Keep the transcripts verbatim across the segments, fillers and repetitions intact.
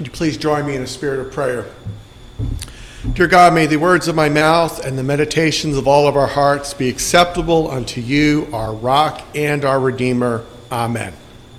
Would you please join me in a spirit of prayer? Dear God, may the words of my mouth and the meditations of all of our hearts be acceptable unto you, our rock and our redeemer. Amen.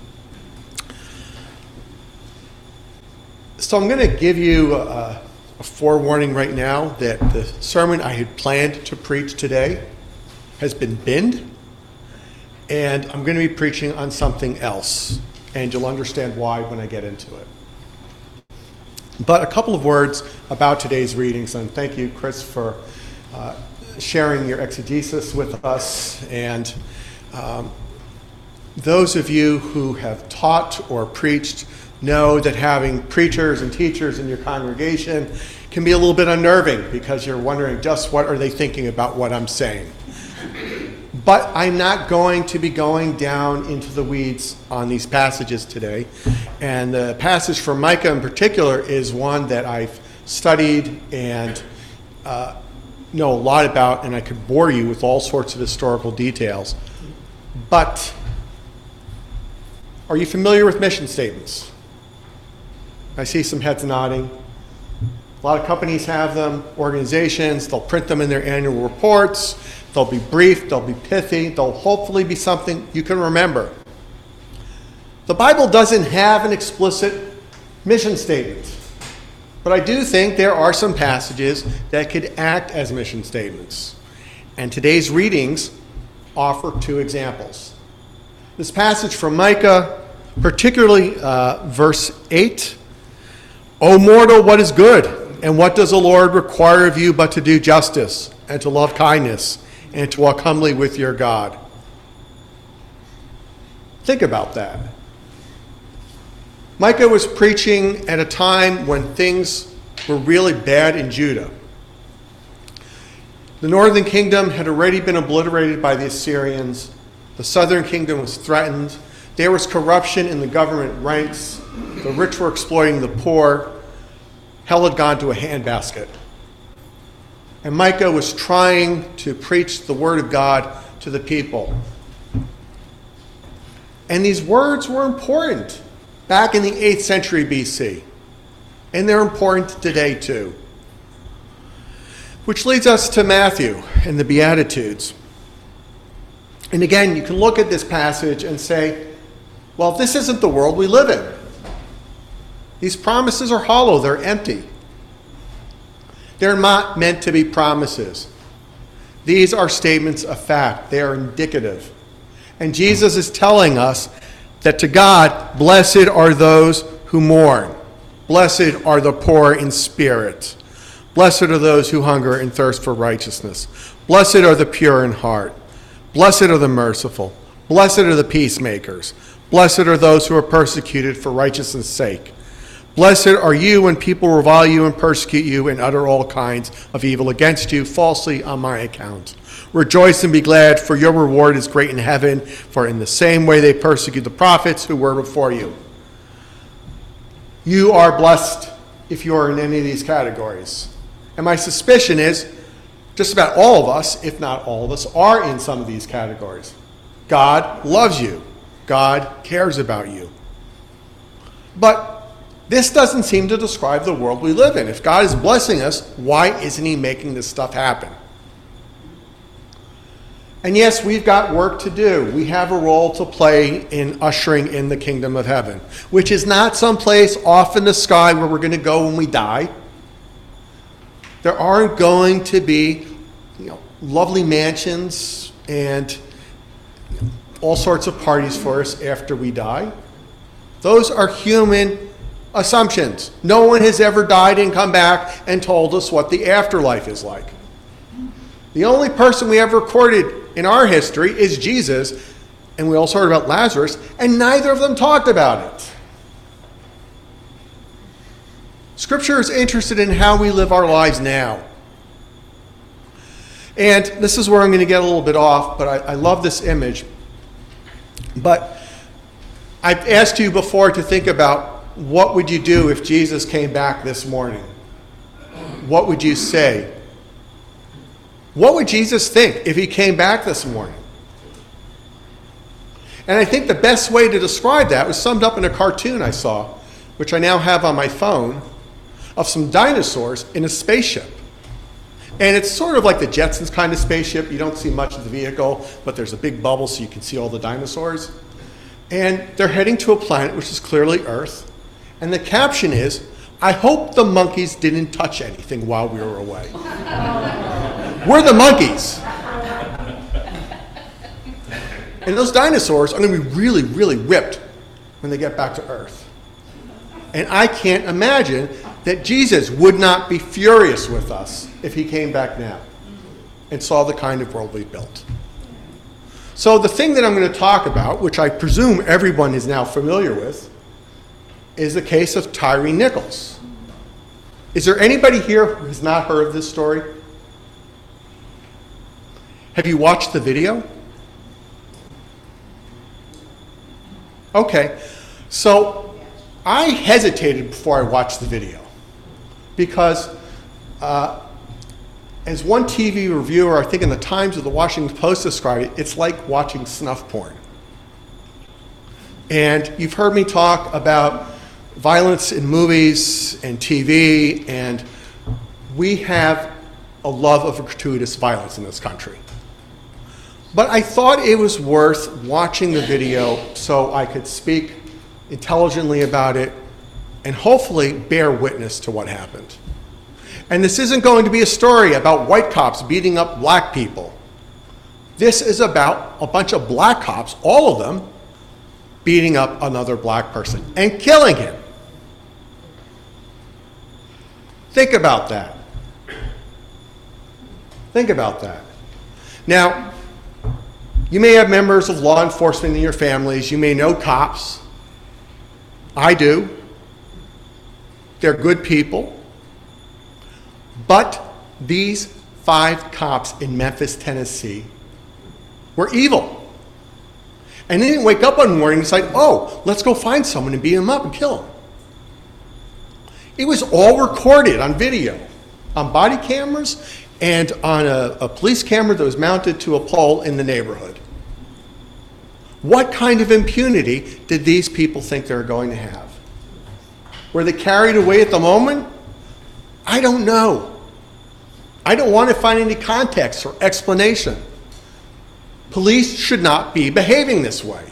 So I'm going to give you a, a forewarning right now that the sermon I had planned to preach today has been binned, and I'm going to be preaching on something else, and you'll understand why when I get into it. But a couple of words about today's readings, and thank you, Chris, for uh, sharing your exegesis with us. And um, those of you who have taught or preached know that having preachers and teachers in your congregation can be a little bit unnerving because you're wondering just what are they thinking about what I'm saying. But I'm not going to be going down into the weeds on these passages today. And the passage from Micah in particular is one that I've studied and uh, know a lot about, and I could bore you with all sorts of historical details. But are you familiar with mission statements? I see some heads nodding. A lot of companies have them, organizations, they'll print them in their annual reports. They'll be brief, they'll be pithy, they'll hopefully be something you can remember. The Bible doesn't have an explicit mission statement, but I do think there are some passages that could act as mission statements. And today's readings offer two examples. This passage from Micah, particularly uh, verse eight, O mortal, what is good? And what does the Lord require of you but to do justice and to love kindness and to walk humbly with your God? Think about that. Micah was preaching at a time when things were really bad in Judah. The northern kingdom had already been obliterated by the Assyrians. The southern kingdom was threatened. There was corruption in the government ranks. The rich were exploiting the poor. Hell had gone to a handbasket. And Micah was trying to preach the word of God to the people. And these words were important back in the eighth century B C. And they're important today too. Which leads us to Matthew and the Beatitudes. And again, you can look at this passage and say, well, this isn't the world we live in. These promises are hollow, they're empty. They're not meant to be promises. These are statements of fact. They are indicative. And Jesus is telling us that to God, blessed are those who mourn. Blessed are the poor in spirit. Blessed are those who hunger and thirst for righteousness. Blessed are the pure in heart. Blessed are the merciful. Blessed are the peacemakers. Blessed are those who are persecuted for righteousness' sake. Blessed are you when people revile you and persecute you and utter all kinds of evil against you falsely on my account. Rejoice and be glad, for your reward is great in heaven, for in the same way they persecute the prophets who were before you. You are blessed if you are in any of these categories. And my suspicion is just about all of us, if not all of us, are in some of these categories. God loves you. God cares about you. But this doesn't seem to describe the world we live in. If God is blessing us, why isn't he making this stuff happen? And yes, we've got work to do. We have a role to play in ushering in the kingdom of heaven, which is not someplace off in the sky where we're going to go when we die. There aren't going to be, you know, lovely mansions and you know, all sorts of parties for us after we die. Those are human assumptions. No one has ever died and come back and told us what the afterlife is like. The only person we have recorded in our history is Jesus, and we also heard about Lazarus, and neither of them talked about it. Scripture is interested in how we live our lives now. And this is where I'm going to get a little bit off, but I, I love this image. But I've asked you before to think about what would you do if Jesus came back this morning? What would you say? What would Jesus think if he came back this morning? And I think the best way to describe that was summed up in a cartoon I saw which I now have on my phone, of some dinosaurs in a spaceship. And it's sort of like the Jetsons kind of spaceship. You don't see much of the vehicle, but there's a big bubble so you can see all the dinosaurs. And they're heading to a planet which is clearly Earth. And the caption is, "I hope the monkeys didn't touch anything while we were away." We're the monkeys. And those dinosaurs are going to be really, really ripped when they get back to Earth. And I can't imagine that Jesus would not be furious with us if he came back now and saw the kind of world we built. So the thing that I'm going to talk about, which I presume everyone is now familiar with, is the case of Tyre Nichols. Is there anybody here who has not heard of this story? Have you watched the video? Okay, so I hesitated before I watched the video because uh, as one T V reviewer, I think in the Times or the Washington Post described it, it's like watching snuff porn. And you've heard me talk about violence in movies and T V, and we have a love of gratuitous violence in this country. But I thought it was worth watching the video so I could speak intelligently about it and hopefully bear witness to what happened. And this isn't going to be a story about white cops beating up black people. This is about a bunch of black cops, all of them, beating up another black person and killing him. Think about that. Think about that. Now, you may have members of law enforcement in your families. You may know cops. I do. They're good people. But these five cops in Memphis, Tennessee were evil. And they didn't wake up one morning and decide, oh, let's go find someone and beat him up and kill him. It was all recorded on video, on body cameras, and on a, a police camera that was mounted to a pole in the neighborhood. What kind of impunity did these people think they were going to have? Were they carried away at the moment? I don't know. I don't want to find any context or explanation. Police should not be behaving this way.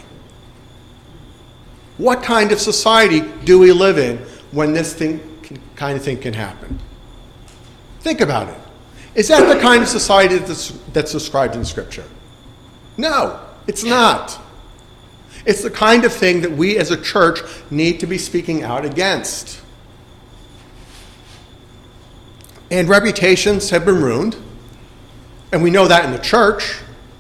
What kind of society do we live in when this thing, kind of thing can happen? Think about it. Is that the kind of society that's, that's described in Scripture? No, it's not. It's the kind of thing that we as a church need to be speaking out against. And reputations have been ruined, and we know that in the church.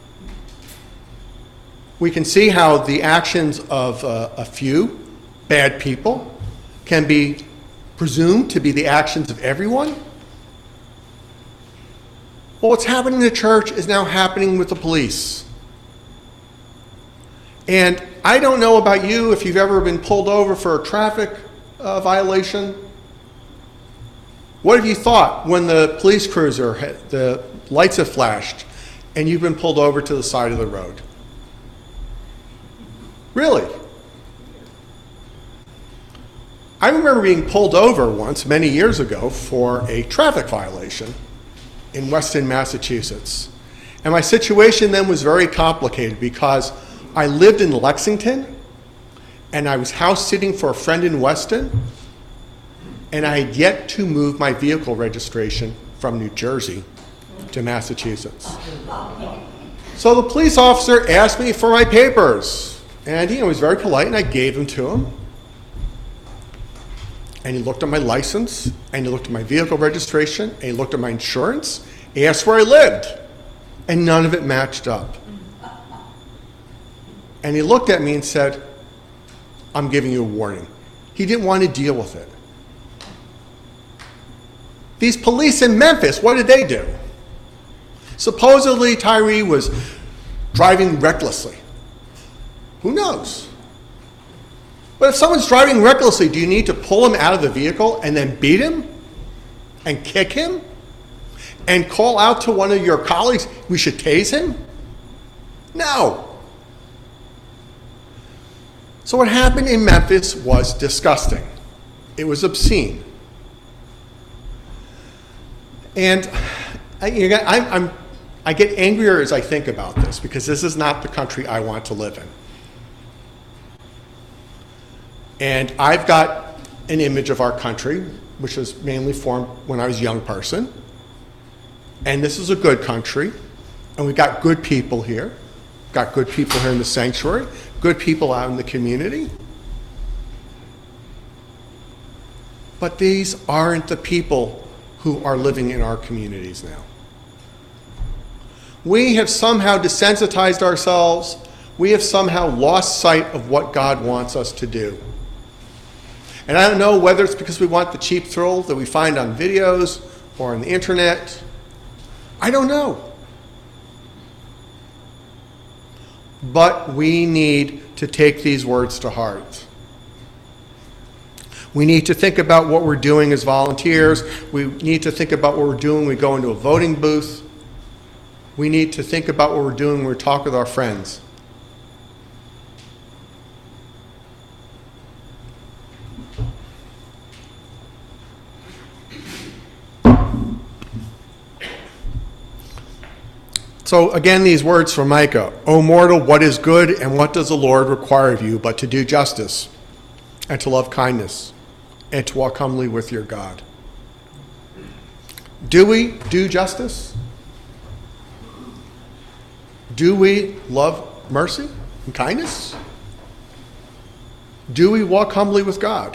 We can see how the actions of uh, a few bad people can be presumed to be the actions of everyone. Well, what's happening in the church is now happening with the police. And I don't know about you if you've ever been pulled over for a traffic uh, violation. What have you thought when the police cruiser, had, the lights have flashed, and you've been pulled over to the side of the road? Really? I remember being pulled over once, many years ago, for a traffic violation in Weston, Massachusetts. And my situation then was very complicated because I lived in Lexington, and I was house sitting for a friend in Weston, and I had yet to move my vehicle registration from New Jersey to Massachusetts. So the police officer asked me for my papers, and he was very polite, and I gave them to him. And he looked at my license, and he looked at my vehicle registration, and he looked at my insurance. He asked where I lived, and none of it matched up. And he looked at me and said, I'm giving you a warning. He didn't want to deal with it. These police in Memphis, what did they do? Supposedly Tyre was driving recklessly. Who knows? But if someone's driving recklessly, do you need to pull him out of the vehicle and then beat him and kick him and call out to one of your colleagues, we should tase him? No. So what happened in Memphis was disgusting. It was obscene. And I, you know, I, I'm, I get angrier as I think about this because this is not the country I want to live in. And I've got an image of our country, which was mainly formed when I was a young person. And this is a good country. And we've got good people here. Got good people here in the sanctuary, good people out in the community. But these aren't the people who are living in our communities now. We have somehow desensitized ourselves. We have somehow lost sight of what God wants us to do. And I don't know whether it's because we want the cheap thrill that we find on videos or on the internet. I don't know. But we need to take these words to heart. We need to think about what we're doing as volunteers. We need to think about what we're doing when we go into a voting booth. We need to think about what we're doing when we talk with our friends. So again, these words from Micah. O mortal, what is good and what does the Lord require of you but to do justice and to love kindness and to walk humbly with your God? Do we do justice? Do we love mercy and kindness? Do we walk humbly with God?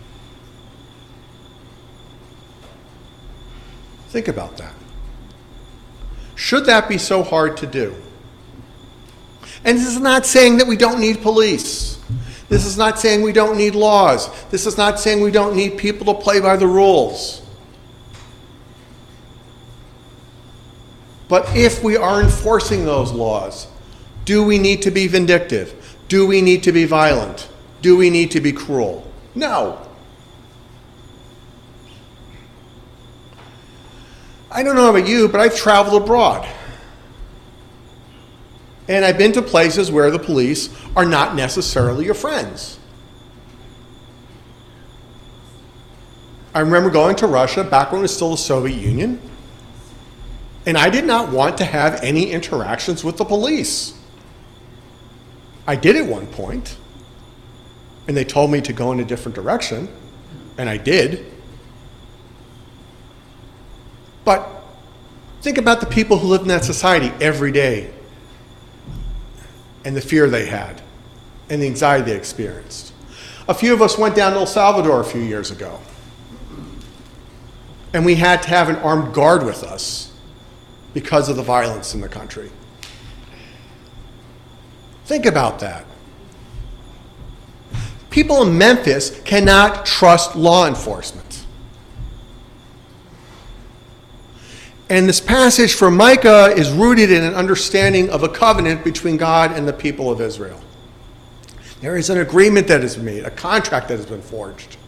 Think about that. Should that be so hard to do? And this is not saying that we don't need police. This is not saying we don't need laws. This is not saying we don't need people to play by the rules. But if we are enforcing those laws, do we need to be vindictive? Do we need to be violent? Do we need to be cruel? No. I don't know about you, but I've traveled abroad. And I've been to places where the police are not necessarily your friends. I remember going to Russia back when it was still the Soviet Union, and I did not want to have any interactions with the police. I did at one point, and they told me to go in a different direction, and I did. But think about the people who lived in that society every day and the fear they had and the anxiety they experienced. A few of us went down to El Salvador a few years ago, and we had to have an armed guard with us because of the violence in the country. Think about that. People in Memphis cannot trust law enforcement. And this passage from Micah is rooted in an understanding of a covenant between God and the people of Israel. There is an agreement that is made, a contract that has been forged.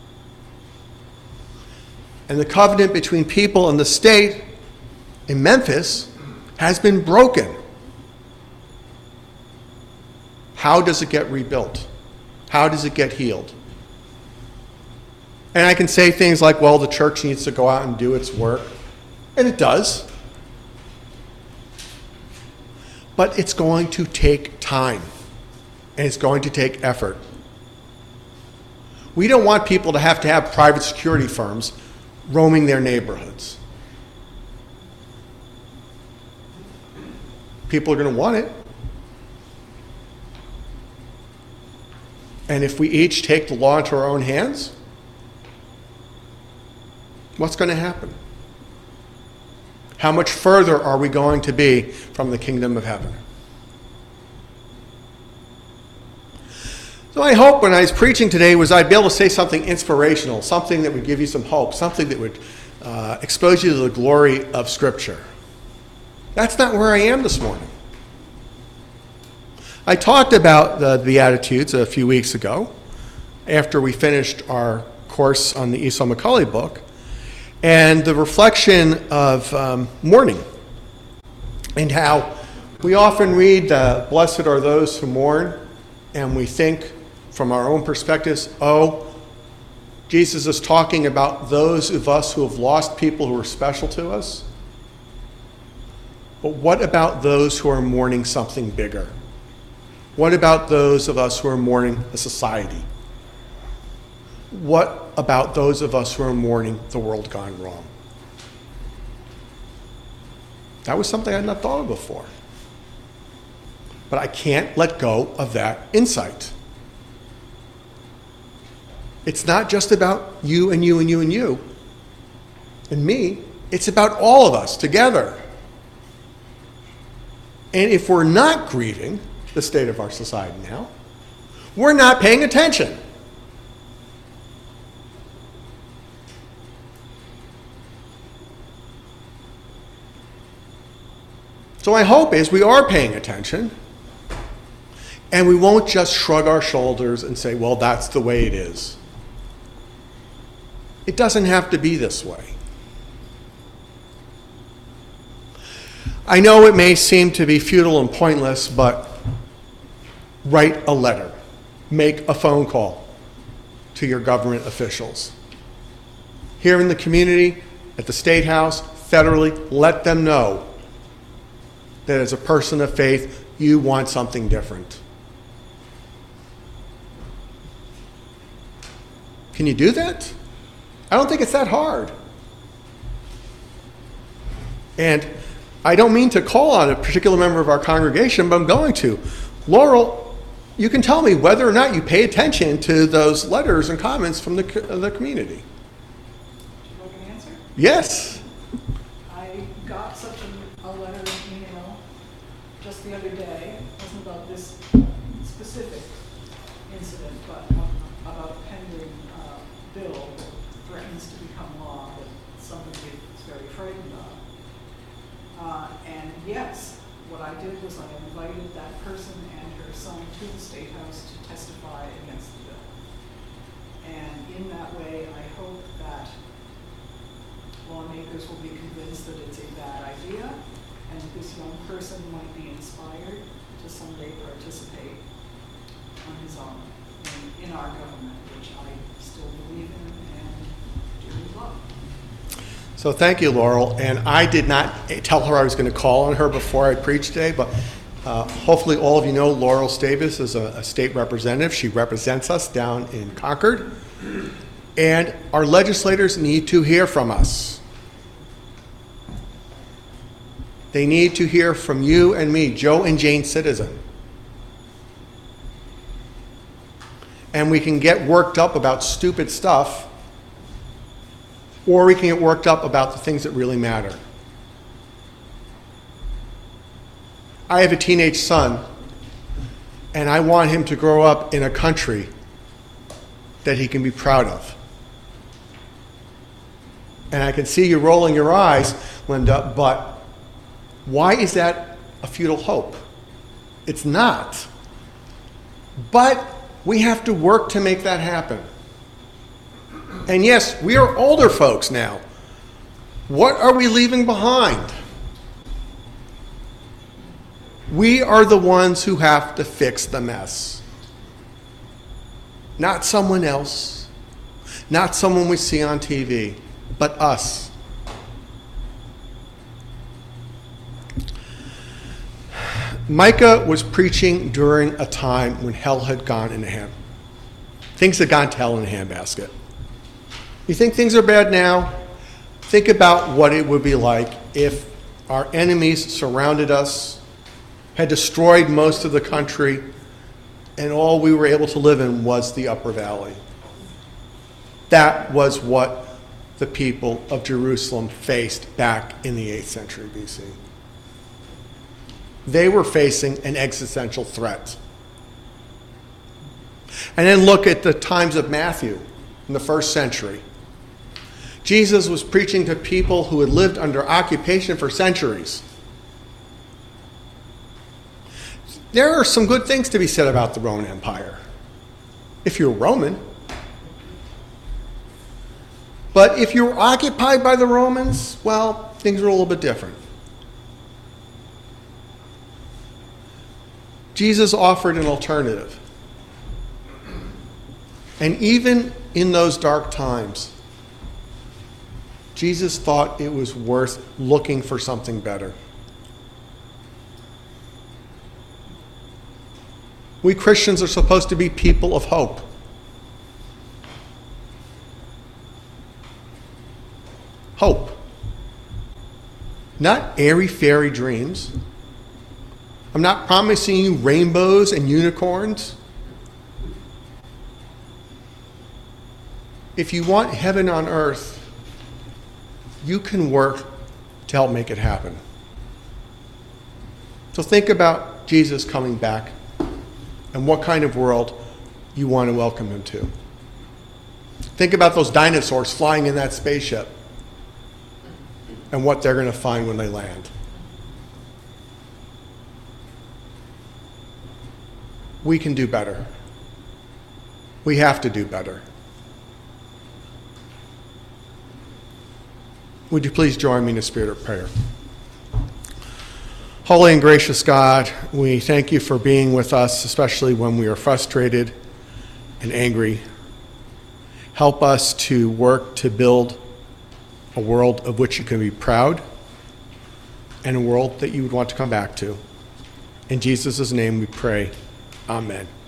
And the covenant between people and the state in Memphis has been broken. How does it get rebuilt? How does it get healed? And I can say things like, well, the church needs to go out and do its work. And it does. But it's going to take time. And it's going to take effort. We don't want people to have to have private security firms roaming their neighborhoods. People are going to want it. And if we each take the law into our own hands, what's going to happen? How much further are we going to be from the kingdom of heaven? So I hope when I was preaching today was I'd be able to say something inspirational, something that would give you some hope, something that would uh, expose you to the glory of Scripture. That's not where I am this morning. I talked about the Beatitudes a few weeks ago after we finished our course on the Esau McCaulley book. And the reflection of um, mourning, and how we often read, uh, blessed are those who mourn, and we think from our own perspectives, oh, Jesus is talking about those of us who have lost people who are special to us. But what about those who are mourning something bigger? What about those of us who are mourning a society? What about those of us who are mourning the world gone wrong? That was something I had not thought of before. But I can't let go of that insight. It's not just about you and you and you and you and me. It's about all of us together. And if we're not grieving the state of our society now, we're not paying attention. So my hope is we are paying attention, and we won't just shrug our shoulders and say, well, that's the way it is. It doesn't have to be this way. I know it may seem to be futile and pointless, but write a letter. Make a phone call to your government officials. Here in the community, at the State House, federally, let them know that as a person of faith, you want something different. Can you do that? I don't think it's that hard. And I don't mean to call on a particular member of our congregation, but I'm going to. Laurel, you can tell me whether or not you pay attention to those letters and comments from the, the community. Do you like an answer? Yes. I got such a, a letter and email just the other day. It wasn't about this specific incident, but about a pending uh, bill that threatens to become law that somebody is very frightened of. Uh, and yes, what I did was I invited that person and her son to the State House to testify against the bill. And in that way, I hope that lawmakers will be convinced that it's a bad idea, and this young person might be inspired to someday participate on his own in, in our government, which I still believe in and do love. So thank you, Laurel. And I did not tell her I was going to call on her before I preached today, but uh, hopefully all of you know Laurel Stavis is a, a state representative. She represents us down in Concord. And our legislators need to hear from us. They need to hear from you and me, Joe and Jane Citizen. And we can get worked up about stupid stuff, or we can get worked up about the things that really matter. I have a teenage son, and I want him to grow up in a country that he can be proud of. And I can see you rolling your eyes, Linda, but why is that a futile hope? It's not. But we have to work to make that happen. And yes, we are older folks now. What are we leaving behind? We are the ones who have to fix the mess. Not someone else, not someone we see on T V, but us. Micah was preaching during a time when hell had gone in a hand. Things had gone to hell in a handbasket. You think things are bad now? Think about what it would be like if our enemies surrounded us, had destroyed most of the country, and all we were able to live in was the Upper Valley. That was what the people of Jerusalem faced back in the eighth century B C. They were facing an existential threat. And then look at the times of Matthew in the first century. Jesus was preaching to people who had lived under occupation for centuries. There are some good things to be said about the Roman Empire, if you're Roman. But if you were occupied by the Romans, well, things are a little bit different. Jesus offered an alternative. And even in those dark times, Jesus thought it was worth looking for something better. We Christians are supposed to be people of hope. Hope. Not airy-fairy dreams. I'm not promising you rainbows and unicorns. If you want heaven on earth, you can work to help make it happen. So think about Jesus coming back and what kind of world you want to welcome him to. Think about those dinosaurs flying in that spaceship and what they're going to find when they land. We can do better. We have to do better. Would you please join me in a spirit of prayer? Holy and gracious God, we thank you for being with us, especially when we are frustrated and angry. Help us to work to build a world of which you can be proud and a world that you would want to come back to. In Jesus' name we pray. Amen.